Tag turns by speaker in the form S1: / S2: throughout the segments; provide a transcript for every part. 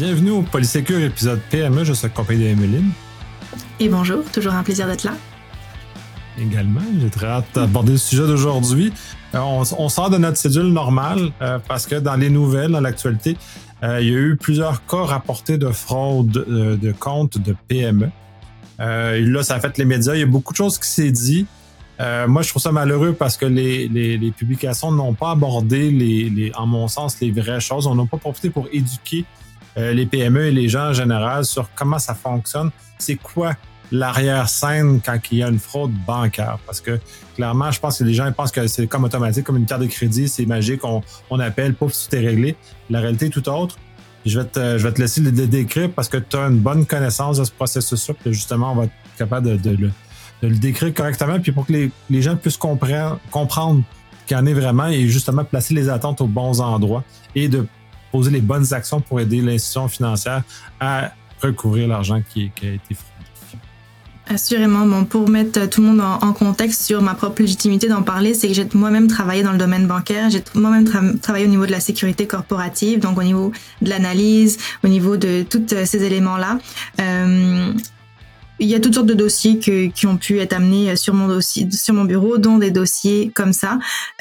S1: Bienvenue au Polysécure épisode PME, je suis accompagné d'Emeline.
S2: Et bonjour, toujours un plaisir d'être là.
S1: Également, j'ai très hâte d'aborder le sujet d'aujourd'hui. On sort de notre cédule normale parce que dans les nouvelles, dans l'actualité, il y a eu plusieurs cas rapportés de fraude de comptes de PME. Là, ça a fait les médias, il y a beaucoup de choses qui s'est dit. Moi, je trouve ça malheureux parce que les publications n'ont pas abordé, en mon sens, les vraies choses. On n'a pas profité pour éduquer les PME et les gens en général sur comment ça fonctionne. C'est quoi l'arrière-scène quand il y a une fraude bancaire? Parce que clairement, je pense que les gens pensent que c'est comme automatique, comme une carte de crédit, c'est magique, on appelle, pouf, tout est réglé. La réalité est tout autre. Je vais te laisser le décrire parce que tu as une bonne connaissance de ce processus-là, puis justement, on va être capable de le décrire correctement, puis pour que les gens puissent comprendre qu'il y en est vraiment et justement placer les attentes aux bons endroits et de poser les bonnes actions pour aider l'institution financière à recouvrir l'argent qui a été fraudé.
S2: Assurément. Bon, pour mettre tout le monde en contexte sur ma propre légitimité d'en parler, c'est que j'ai moi-même travaillé dans le domaine bancaire. J'ai moi-même travaillé au niveau de la sécurité corporative, donc au niveau de l'analyse, au niveau de tous ces éléments-là. Il y a toutes sortes de dossiers qui ont pu être amenés sur mon bureau, dont des dossiers comme ça.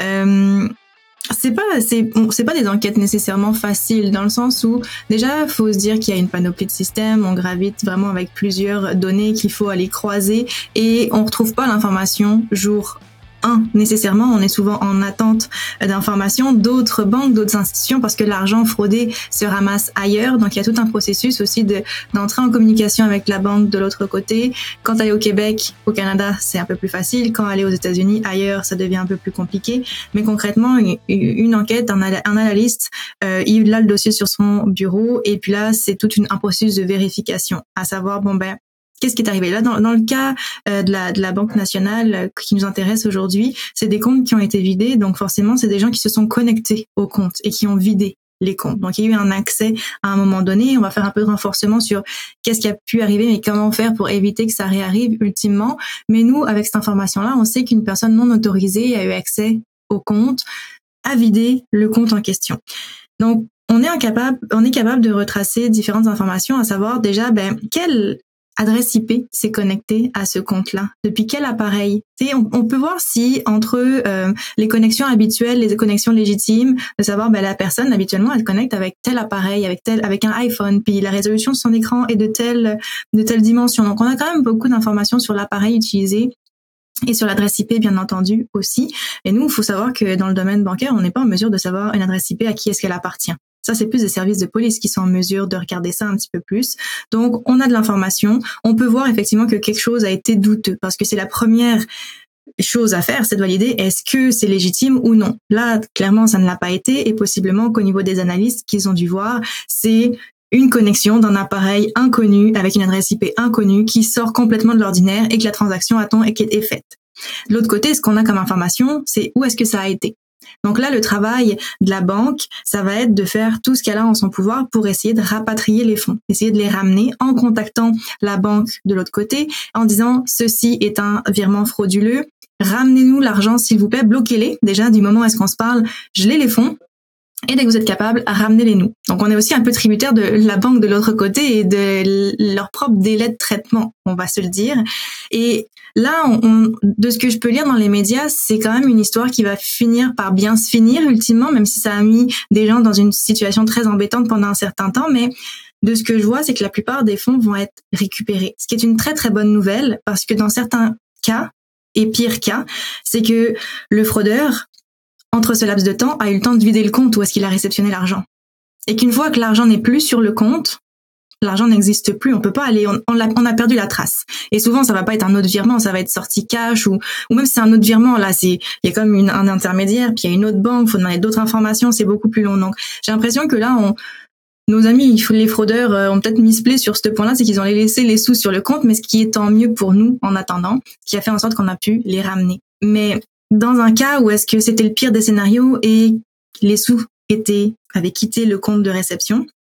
S2: C'est pas des enquêtes nécessairement faciles dans le sens où déjà faut se dire qu'il y a une panoplie de systèmes, on gravite vraiment avec plusieurs données qu'il faut aller croiser et on retrouve pas l'information jour 1 nécessairement, on est souvent en attente d'informations d'autres banques, d'autres institutions parce que l'argent fraudé se ramasse ailleurs, donc il y a tout un processus aussi d'entrer en communication avec la banque de l'autre côté. Quand elle est au Québec, au Canada, c'est un peu plus facile, quand elle est aux États-Unis, ailleurs, ça devient un peu plus compliqué, mais concrètement, une enquête, un analyste, il a le dossier sur son bureau et puis là, c'est tout un processus de vérification, à savoir, qu'est-ce qui est arrivé là dans le cas de la Banque nationale qui nous intéresse aujourd'hui, c'est des comptes qui ont été vidés, donc forcément c'est des gens qui se sont connectés aux comptes et qui ont vidé les comptes. Donc il y a eu un accès à un moment donné, on va faire un peu de renforcement sur qu'est-ce qui a pu arriver mais comment faire pour éviter que ça réarrive ultimement. Mais nous, avec cette information-là, on sait qu'une personne non autorisée a eu accès au compte, a vidé le compte en question. Donc on est capable de retracer différentes informations, à savoir déjà quelle adresse IP s'est connectée à ce compte-là. Depuis quel appareil? On peut voir si entre les connexions habituelles, les connexions légitimes, de savoir la personne habituellement elle connecte avec tel appareil, avec un iPhone, puis la résolution de son écran est de telle dimension. Donc on a quand même beaucoup d'informations sur l'appareil utilisé. Et sur l'adresse IP, bien entendu, aussi. Et nous, il faut savoir que dans le domaine bancaire, on n'est pas en mesure de savoir une adresse IP à qui est-ce qu'elle appartient. Ça, c'est plus des services de police qui sont en mesure de regarder ça un petit peu plus. Donc, on a de l'information. On peut voir effectivement que quelque chose a été douteux parce que c'est la première chose à faire, c'est de valider est-ce que c'est légitime ou non. Là, clairement, ça ne l'a pas été et possiblement qu'au niveau des analystes qu'ils ont dû voir, c'est une connexion d'un appareil inconnu avec une adresse IP inconnue qui sort complètement de l'ordinaire et que la transaction est faite. De l'autre côté, ce qu'on a comme information, c'est où est-ce que ça a été. Donc là, le travail de la banque, ça va être de faire tout ce qu'elle a en son pouvoir pour essayer de rapatrier les fonds, essayer de les ramener en contactant la banque de l'autre côté, en disant « ceci est un virement frauduleux, ramenez-nous l'argent s'il vous plaît, bloquez-les. Déjà, du moment où est-ce qu'on se parle, gelez les fonds. » Et dès que vous êtes capable, ramenez-les-nous. Donc, on est aussi un peu tributaire de la banque de l'autre côté et de leur propre délai de traitement, on va se le dire. Et là, de ce que je peux lire dans les médias, c'est quand même une histoire qui va finir par bien se finir, ultimement, même si ça a mis des gens dans une situation très embêtante pendant un certain temps. Mais de ce que je vois, c'est que la plupart des fonds vont être récupérés. Ce qui est une très, très bonne nouvelle parce que dans certains cas, et pire cas, c'est que le fraudeur, entre ce laps de temps, a eu le temps de vider le compte où est-ce qu'il a réceptionné l'argent. Et qu'une fois que l'argent n'est plus sur le compte, l'argent n'existe plus, on peut pas aller, on a perdu la trace. Et souvent, ça va pas être un autre virement, ça va être sorti cash ou même si c'est un autre virement, là, il y a comme un intermédiaire, puis il y a une autre banque, faut demander d'autres informations, c'est beaucoup plus long. Donc, j'ai l'impression que là, nos amis, les fraudeurs ont peut-être misplé sur ce point-là, c'est qu'ils ont laissé les sous sur le compte, mais ce qui est tant mieux pour nous en attendant, ce qui a fait en sorte qu'on a pu les ramener. Mais dans un cas où est-ce que c'était le pire des scénarios et les sous avaient quitté le compte de réception,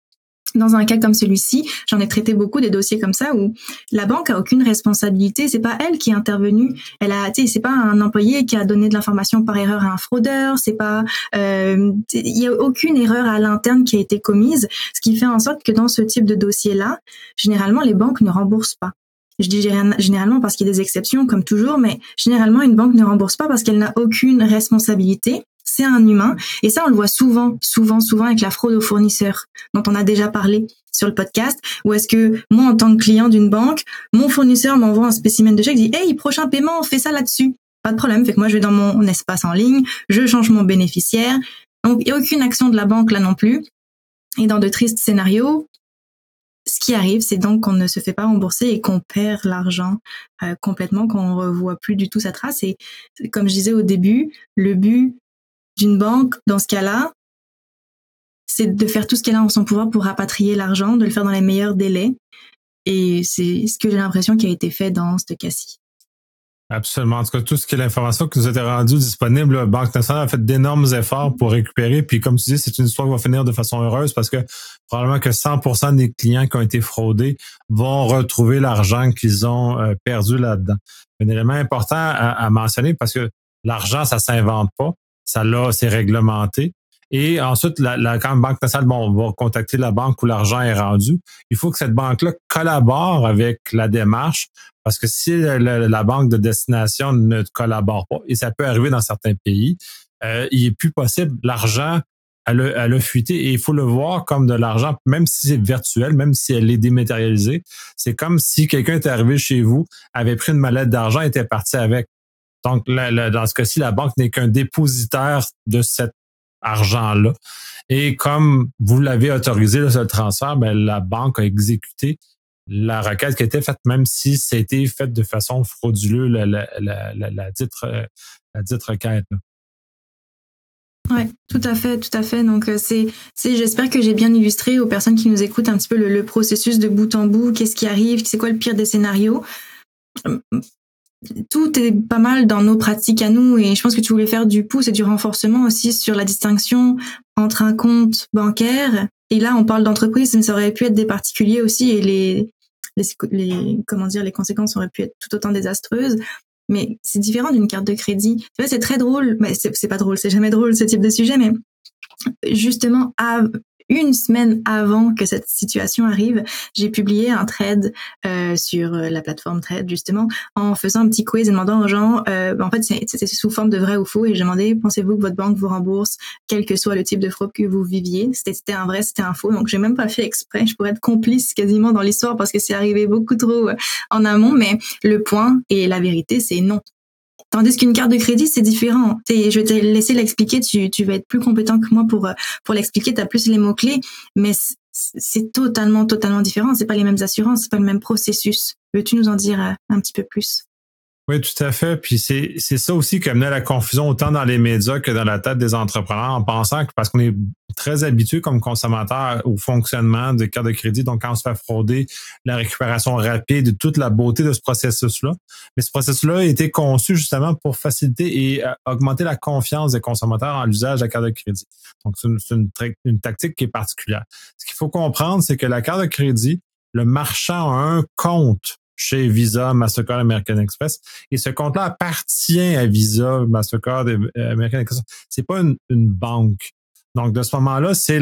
S2: Dans un cas comme celui-ci, j'en ai traité beaucoup des dossiers comme ça où la banque a aucune responsabilité. C'est pas elle qui est intervenue. C'est pas un employé qui a donné de l'information par erreur à un fraudeur. C'est pas, il y a aucune erreur à l'interne qui a été commise. Ce qui fait en sorte que dans ce type de dossier-là, généralement, les banques ne remboursent pas. Je dis généralement parce qu'il y a des exceptions, comme toujours, mais généralement, une banque ne rembourse pas parce qu'elle n'a aucune responsabilité. C'est un humain. Et ça, on le voit souvent avec la fraude aux fournisseurs, dont on a déjà parlé sur le podcast, où est-ce que moi, en tant que client d'une banque, mon fournisseur m'envoie un spécimen de chèque, dit « Hey, prochain paiement, on fait ça là-dessus. » Pas de problème. Fait que moi, je vais dans mon espace en ligne, je change mon bénéficiaire. Donc, il n'y a aucune action de la banque là non plus. Et dans de tristes scénarios, ce qui arrive, c'est donc qu'on ne se fait pas rembourser et qu'on perd l'argent complètement, qu'on ne revoit plus du tout sa trace. Et comme je disais au début, le but d'une banque, dans ce cas-là, c'est de faire tout ce qu'elle a en son pouvoir pour rapatrier l'argent, de le faire dans les meilleurs délais. Et c'est ce que j'ai l'impression qui a été fait dans ce cas-ci.
S1: Absolument. En tout cas, tout ce qui est l'information qui nous a été rendue disponible, la Banque nationale a fait d'énormes efforts pour récupérer. Puis comme tu dis, c'est une histoire qui va finir de façon heureuse parce que probablement que 100% des clients qui ont été fraudés vont retrouver l'argent qu'ils ont perdu là-dedans. Un élément important à mentionner parce que l'argent, ça s'invente pas. Ça là, c'est réglementé. Et ensuite, quand la Banque nationale va contacter la banque où l'argent est rendu, il faut que cette banque-là collabore avec la démarche parce que si la banque de destination ne collabore pas, et ça peut arriver dans certains pays, il est plus possible. L'argent, elle a fuité et il faut le voir comme de l'argent, même si c'est virtuel, même si elle est dématérialisée. C'est comme si quelqu'un était arrivé chez vous, avait pris une mallette d'argent et était parti avec. Donc, dans ce cas-ci, la banque n'est qu'un dépositaire de cet argent-là. Et comme vous l'avez autorisé, le transfert, ben, la banque a exécuté la requête qui a été faite, même si c'était fait de façon frauduleuse, la dite requête.
S2: Oui, tout à fait. Donc, j'espère que j'ai bien illustré aux personnes qui nous écoutent un petit peu le processus de bout en bout, qu'est-ce qui arrive, c'est quoi le pire des scénarios. Tout est pas mal dans nos pratiques à nous et je pense que tu voulais faire du pouce et du renforcement aussi sur la distinction entre un compte bancaire et là on parle d'entreprise mais ça aurait pu être des particuliers aussi et les conséquences auraient pu être tout autant désastreuses mais c'est différent d'une carte de crédit. Tu vois, c'est très drôle, mais c'est pas drôle, c'est jamais drôle ce type de sujet mais justement une semaine avant que cette situation arrive, j'ai publié un thread sur la plateforme Thread justement en faisant un petit quiz et demandant aux gens en fait c'était sous forme de vrai ou faux et je demandais pensez-vous que votre banque vous rembourse quel que soit le type de fraude que vous viviez, c'était un vrai, c'était un faux, donc j'ai même pas fait exprès, je pourrais être complice quasiment dans l'histoire parce que c'est arrivé beaucoup trop en amont, mais le point et la vérité c'est non. Tandis qu'une carte de crédit, c'est différent. Je vais te laisser l'expliquer, tu vas être plus compétent que moi pour l'expliquer, tu as plus les mots-clés, mais c'est totalement différent. C'est pas les mêmes assurances, c'est pas le même processus. Veux-tu nous en dire un petit peu plus?
S1: Oui, tout à fait. Puis c'est ça aussi qui amenait la confusion autant dans les médias que dans la tête des entrepreneurs en pensant que parce qu'on est très habitué comme consommateur au fonctionnement de cartes de crédit, donc quand on se fait frauder, la récupération rapide, toute la beauté de ce processus-là. Mais ce processus-là a été conçu justement pour faciliter et augmenter la confiance des consommateurs en l'usage de la carte de crédit. Donc c'est une tactique qui est particulière. Ce qu'il faut comprendre, c'est que la carte de crédit, le marchand a un compte chez Visa, Mastercard, American Express. Et ce compte-là appartient à Visa, Mastercard et American Express. C'est pas une banque. Donc, de ce moment-là, c'est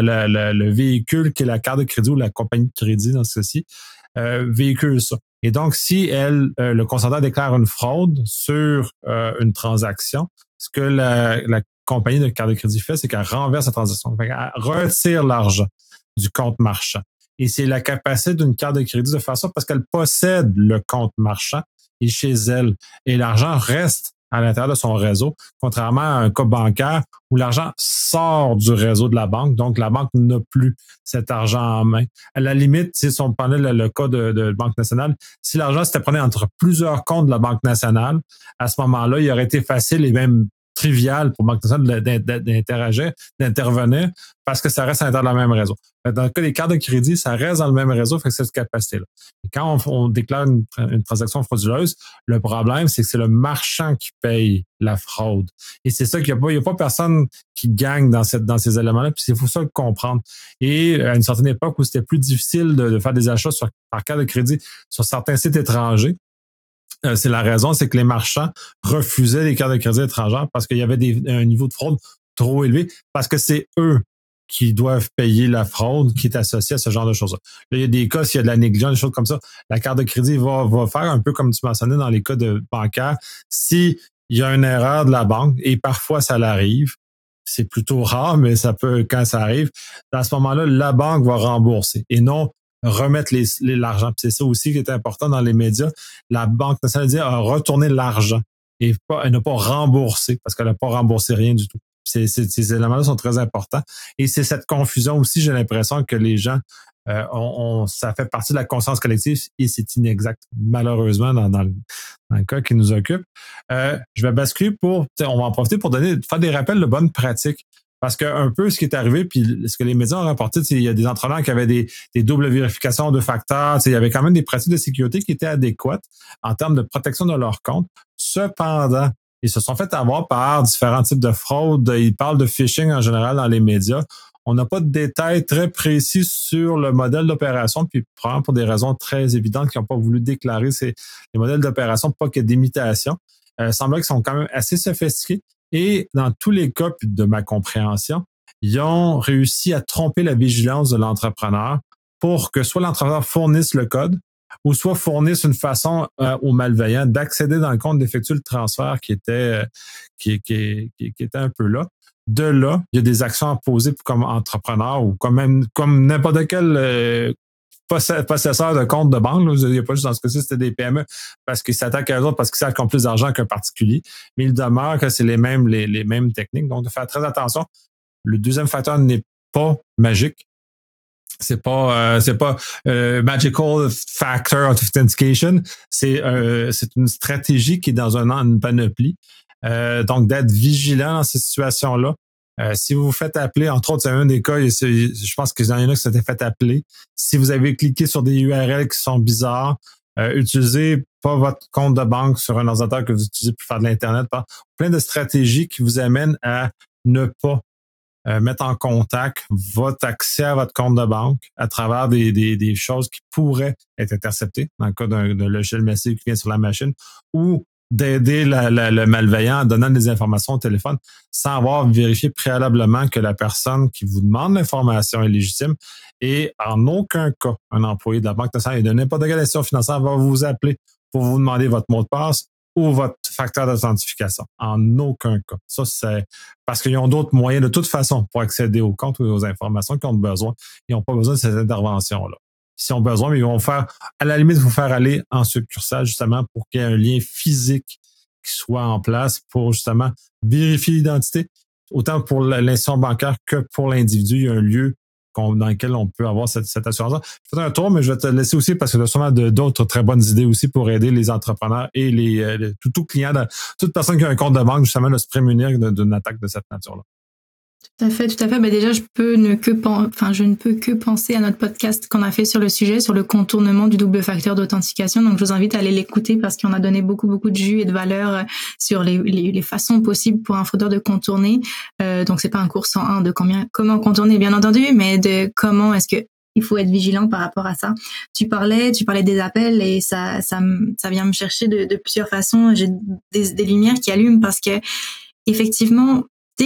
S1: le véhicule qui est la carte de crédit ou la compagnie de crédit, dans ce cas-ci, véhicule ça. Et donc, si le consommateur déclare une fraude sur une transaction, ce que la compagnie de carte de crédit fait, c'est qu'elle renverse la transaction. Elle retire l'argent du compte marchand. Et c'est la capacité d'une carte de crédit de faire ça parce qu'elle possède le compte marchand et chez elle. Et l'argent reste à l'intérieur de son réseau, contrairement à un cas bancaire où l'argent sort du réseau de la banque, donc la banque n'a plus cet argent en main. À la limite, si on prenait le cas de Banque nationale, si l'argent s'était pris entre plusieurs comptes de la Banque nationale, à ce moment-là, il aurait été facile et même trivial pour Banque Nationale d'intervenir parce que ça reste à l'intérieur de la même réseau. Dans le cas des cartes de crédit, ça reste dans le même réseau, fait que c'est cette capacité-là. Et quand on déclare une transaction frauduleuse, le problème, c'est que c'est le marchand qui paye la fraude. Et c'est ça qu'il n'y a pas personne qui gagne dans ces éléments-là, puis il faut ça le comprendre. Et à une certaine époque où c'était plus difficile de faire des achats par carte de crédit sur certains sites étrangers, c'est la raison, c'est que les marchands refusaient les cartes de crédit étrangères parce qu'il y avait un niveau de fraude trop élevé, parce que c'est eux qui doivent payer la fraude qui est associée à ce genre de choses-là. Là, il y a des cas, s'il y a de la négligence, des choses comme ça, la carte de crédit va faire un peu comme tu mentionnais dans les cas de bancaires. Si il y a une erreur de la banque, et parfois ça l'arrive, c'est plutôt rare, mais ça peut, quand ça arrive, à ce moment-là, la banque va rembourser et non remettre l'argent. Puis c'est ça aussi qui est important dans les médias. La Banque nationale a retourné l'argent et elle n'a pas remboursé parce qu'elle n'a pas remboursé rien du tout. Ces éléments-là sont très importants. Et c'est cette confusion aussi, j'ai l'impression que les gens ça fait partie de la conscience collective et c'est inexact, malheureusement, dans le cas qui nous occupe. Je vais basculer on va en profiter pour faire des rappels de bonnes pratiques. Parce que un peu ce qui est arrivé, puis ce que les médias ont rapporté, il y a des entrepreneurs qui avaient des doubles vérifications de facteurs, il y avait quand même des pratiques de sécurité qui étaient adéquates en termes de protection de leur compte. Cependant, ils se sont fait avoir par différents types de fraudes. Ils parlent de phishing en général dans les médias. On n'a pas de détails très précis sur le modèle d'opération, puis probablement pour des raisons très évidentes qui n'ont pas voulu déclarer les modèles d'opération, pas qu'il y ait d'imitation. Il semble qu'ils sont quand même assez sophistiqués. Et dans tous les cas de ma compréhension, ils ont réussi à tromper la vigilance de l'entrepreneur pour que soit l'entrepreneur fournisse le code ou soit fournisse une façon aux malveillants d'accéder dans le compte, d'effectuer le transfert qui était un peu là. De là, il y a des actions à poser comme entrepreneur ou comme n'importe quel possesseur de compte de banque. Là, il n'y a pas juste dans ce cas-ci, c'était des PME parce qu'ils s'attaquent à eux autres parce qu'ils savent qu'ils ont plus d'argent qu'un particulier. Mais il demeure que c'est les mêmes techniques. Donc, de faire très attention. Le deuxième facteur n'est pas magique. C'est pas magical factor authentication. C'est une stratégie qui est dans une panoplie. Donc, d'être vigilant dans ces situations-là. Si vous vous faites appeler, entre autres, c'est un des cas, je pense qu'il y en a qui s'étaient fait appeler. Si vous avez cliqué sur des URL qui sont bizarres, utilisez pas votre compte de banque sur un ordinateur que vous utilisez pour faire de l'Internet. Plein de stratégies qui vous amènent à ne pas mettre en contact votre accès à votre compte de banque à travers des choses qui pourraient être interceptées, dans le cas d'un logiciel massif qui vient sur la machine, ou d'aider le malveillant en donnant des informations au téléphone sans avoir vérifié préalablement que la personne qui vous demande l'information est légitime. Et en aucun cas, un employé de la Banque nationale et de n'importe quelle institution financière va vous appeler pour vous demander votre mot de passe ou votre facteur d'authentification. En aucun cas. Ça, c'est parce qu'ils ont d'autres moyens de toute façon pour accéder aux comptes ou aux informations qu'ils ont besoin. Ils n'ont pas besoin de cette intervention-là. S'ils ont besoin, mais ils vont faire, à la limite, vous faire aller en succursale justement pour qu'il y ait un lien physique qui soit en place pour justement vérifier l'identité. Autant pour l'institution bancaire que pour l'individu, il y a un lieu dans lequel on peut avoir cette assurance-là. Faites un tour, mais je vais te laisser aussi parce qu'il y a sûrement d'autres très bonnes idées aussi pour aider les entrepreneurs et tout client, toute personne qui a un compte de banque justement de se prémunir d'une attaque de cette nature-là.
S2: Tout à fait. Ben déjà, je ne peux que penser à notre podcast qu'on a fait sur le sujet, sur le contournement du double facteur d'authentification. Donc, je vous invite à aller l'écouter parce qu'on a donné beaucoup de jus et de valeur sur les façons possibles pour un fraudeur de contourner. Donc, c'est pas un cours 101 de comment contourner, bien entendu, mais de comment est-ce que il faut être vigilant par rapport à ça. Tu parlais des appels et ça vient me chercher de plusieurs façons. J'ai des lumières qui allument parce que effectivement,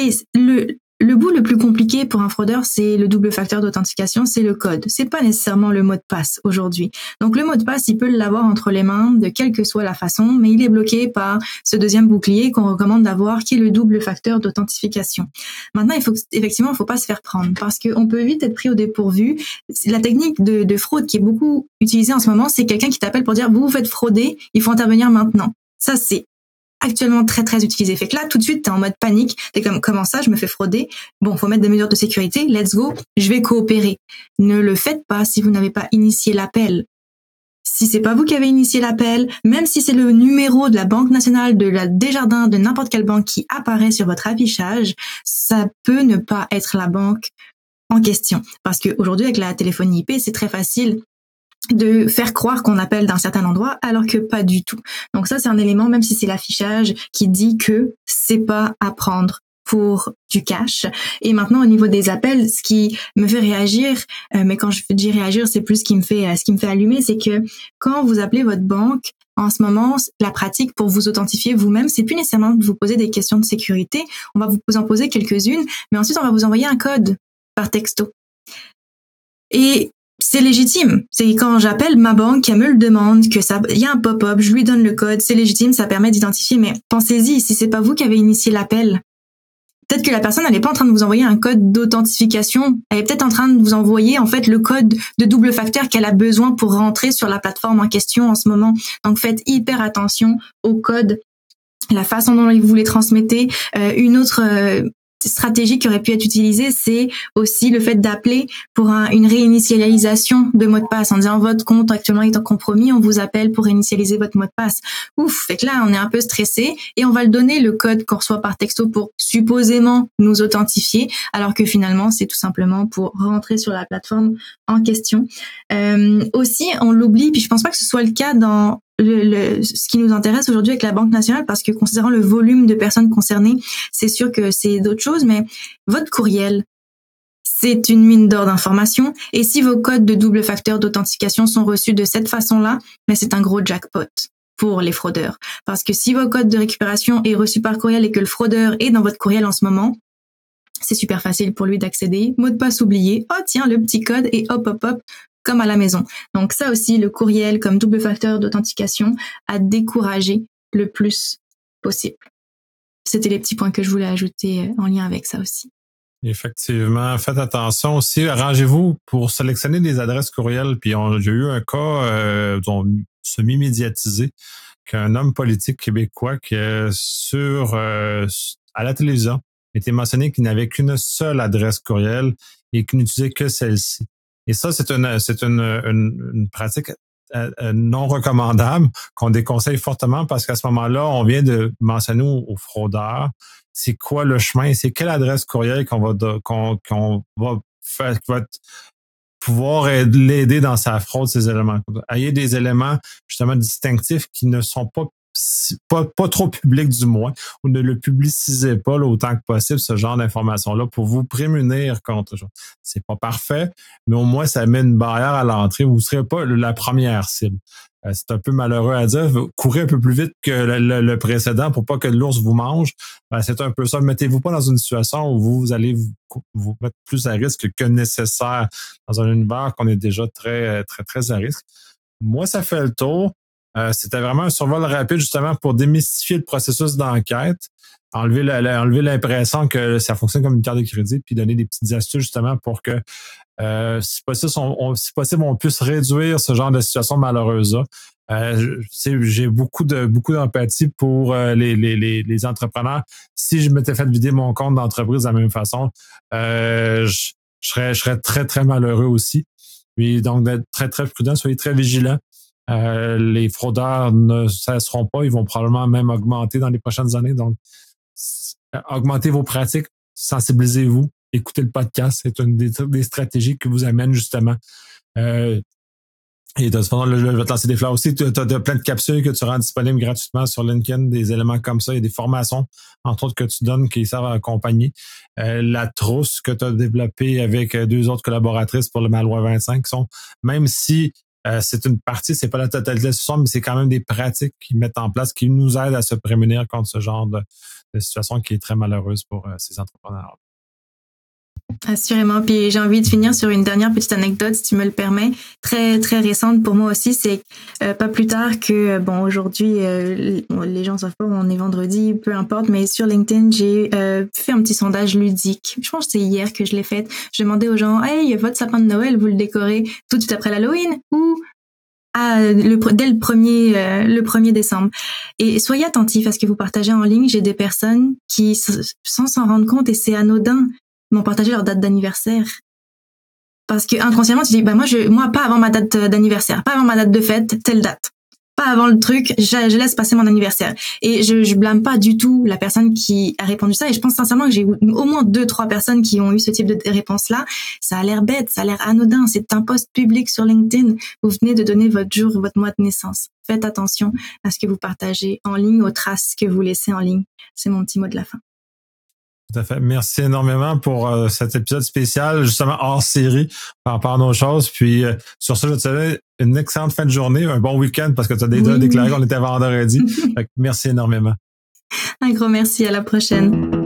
S2: le bout le plus compliqué pour un fraudeur, c'est le double facteur d'authentification, c'est le code. C'est pas nécessairement le mot de passe aujourd'hui. Donc le mot de passe, il peut l'avoir entre les mains de quelle que soit la façon, mais il est bloqué par ce deuxième bouclier qu'on recommande d'avoir, qui est le double facteur d'authentification. Maintenant, il faut pas se faire prendre parce qu'on peut vite être pris au dépourvu. La technique de fraude qui est beaucoup utilisée en ce moment, c'est quelqu'un qui t'appelle pour dire vous faites frauder, il faut intervenir maintenant. Ça, c'est actuellement très très utilisé. Fait que là, tout de suite, t'es en mode panique. T'es comme, comment ça, je me fais frauder? Bon, faut mettre des mesures de sécurité. Let's go. Je vais coopérer. Ne le faites pas si vous n'avez pas initié l'appel. si c'est pas vous qui avez initié l'appel, même si c'est le numéro de la Banque nationale, de la Desjardins, de n'importe quelle banque qui apparaît sur votre affichage, ça peut ne pas être la banque en question. Parce qu'aujourd'hui, avec la téléphonie IP, c'est très facile de faire croire qu'on appelle d'un certain endroit alors que pas du tout. Donc ça, c'est un élément, même si c'est l'affichage, qui dit que c'est pas à prendre pour du cash. Et maintenant, au niveau des appels, ce qui me fait réagir, mais quand je dis réagir, c'est plus ce qui me fait allumer, c'est que quand vous appelez votre banque, en ce moment, la pratique pour vous authentifier vous-même, c'est plus nécessairement de vous poser des questions de sécurité. On va vous en poser quelques-unes, mais ensuite, on va vous envoyer un code par texto. Et c'est légitime. C'est quand j'appelle ma banque, qu'elle me le demande, il y a un pop-up, je lui donne le code, c'est légitime, ça permet d'identifier. Mais pensez-y, si c'est pas vous qui avez initié l'appel, peut-être que la personne, elle est pas en train de vous envoyer un code d'authentification. Elle est peut-être en train de vous envoyer, en fait, le code de double facteur qu'elle a besoin pour rentrer sur la plateforme en question en ce moment. Donc, faites hyper attention au code, la façon dont vous les transmettez. Une autre stratégie qui aurait pu être utilisée, c'est aussi le fait d'appeler pour une réinitialisation de mot de passe en disant votre compte actuellement est en compromis, on vous appelle pour réinitialiser votre mot de passe. Ouf, fait que là on est un peu stressé et on va le donner le code qu'on reçoit par texto pour supposément nous authentifier, alors que finalement c'est tout simplement pour rentrer sur la plateforme en question. Aussi, on l'oublie, puis je pense pas que ce soit le cas dans ce qui nous intéresse aujourd'hui avec la Banque nationale, parce que considérant le volume de personnes concernées, c'est sûr que c'est d'autres choses, mais votre courriel, c'est une mine d'or d'informations. Et si vos codes de double facteur d'authentification sont reçus de cette façon-là, mais c'est un gros jackpot pour les fraudeurs. Parce que si vos codes de récupération est reçu par courriel et que le fraudeur est dans votre courriel en ce moment, c'est super facile pour lui d'accéder. Mot de passe oublié. Oh tiens, le petit code et hop, hop, hop, comme à la maison. Donc ça aussi, le courriel comme double facteur d'authentification à décourager le plus possible. C'était les petits points que je voulais ajouter en lien avec ça aussi.
S1: Effectivement, faites attention aussi. Arrangez-vous pour sélectionner des adresses courriel. Puis j'ai eu un cas semi-médiatisé qu'un homme politique québécois qui est à la télévision était mentionné qu'il n'avait qu'une seule adresse courriel et qu'il n'utilisait que celle-ci. Et ça, c'est une pratique non recommandable qu'on déconseille fortement parce qu'à ce moment-là, on vient de mentionner aux fraudeurs c'est quoi le chemin, c'est quelle adresse courriel qu'on va faire, qui va pouvoir l'aider dans sa fraude, ces éléments. Il y a des éléments justement distinctifs qui ne sont pas trop public du moins, ou ne le publicisez pas là, autant que possible, ce genre d'informations-là, pour vous prémunir contre. C'est pas parfait, mais au moins, ça met une barrière à l'entrée. Vous ne serez pas la première cible. C'est un peu malheureux à dire. Courez un peu plus vite que le précédent pour pas que l'ours vous mange. C'est un peu ça. Mettez-vous pas dans une situation où vous allez vous mettre plus à risque que nécessaire dans un univers qu'on est déjà très, très, très à risque. Moi, ça fait le tour. C'était vraiment un survol rapide justement pour démystifier le processus d'enquête, enlever l'impression que ça fonctionne comme une carte de crédit, puis donner des petites astuces justement pour que si possible, on puisse réduire ce genre de situation malheureuse-là. J'ai beaucoup d'empathie pour les entrepreneurs. Si je m'étais fait vider mon compte d'entreprise de la même façon, je serais très, très malheureux aussi. Puis donc, d'être très, très prudent, soyez très vigilants. Les fraudeurs ne cesseront pas, ils vont probablement même augmenter dans les prochaines années. Donc, augmentez vos pratiques, sensibilisez-vous, écoutez le podcast, c'est une des stratégies qui vous amène justement. Et de toute façon, je vais te lancer des fleurs aussi. Tu as plein de capsules que tu rends disponibles gratuitement sur LinkedIn, des éléments comme ça. Il y a des formations, entre autres, que tu donnes qui servent à accompagner. La trousse que tu as développée avec 2 autres collaboratrices pour le Malouin 25 sont, même si c'est une partie, c'est pas la totalité de la situation, mais c'est quand même des pratiques qu'ils mettent en place qui nous aident à se prémunir contre ce genre de situation qui est très malheureuse pour ces entrepreneurs.
S2: Assurément. Puis j'ai envie de finir sur une dernière petite anecdote, si tu me le permets, très très récente pour moi aussi. C'est pas plus tard que aujourd'hui, les gens savent pas, on est vendredi, peu importe, mais sur LinkedIn, j'ai fait un petit sondage ludique. Je pense que c'est hier que je l'ai fait. Je demandais aux gens, hey, votre sapin de Noël, vous le décorez tout de suite après l'Halloween ou dès le 1er décembre. Et soyez attentifs à ce que vous partagez en ligne. J'ai des personnes qui, sans s'en rendre compte, et c'est anodin, m'ont partagé leur date d'anniversaire. parce que inconsciemment tu dis moi pas avant ma date d'anniversaire, pas avant ma date de fête, telle date. Pas avant le truc, je laisse passer mon anniversaire. Et je blâme pas du tout la personne qui a répondu ça. Et je pense sincèrement que j'ai eu au moins 2-3 personnes qui ont eu ce type de réponse-là. Ça a l'air bête, ça a l'air anodin. C'est un post public sur LinkedIn. Vous venez de donner votre jour, votre mois de naissance. Faites attention à ce que vous partagez en ligne, aux traces que vous laissez en ligne. C'est mon petit mot de la fin.
S1: Tout à fait. Merci énormément pour cet épisode spécial, justement hors série, par rapport à nos choses. Puis sur ça, je te souhaite une excellente fin de journée, un bon week-end parce que tu as déjà déclaré qu'on était vendredi. Merci énormément.
S2: Un gros merci, à la prochaine.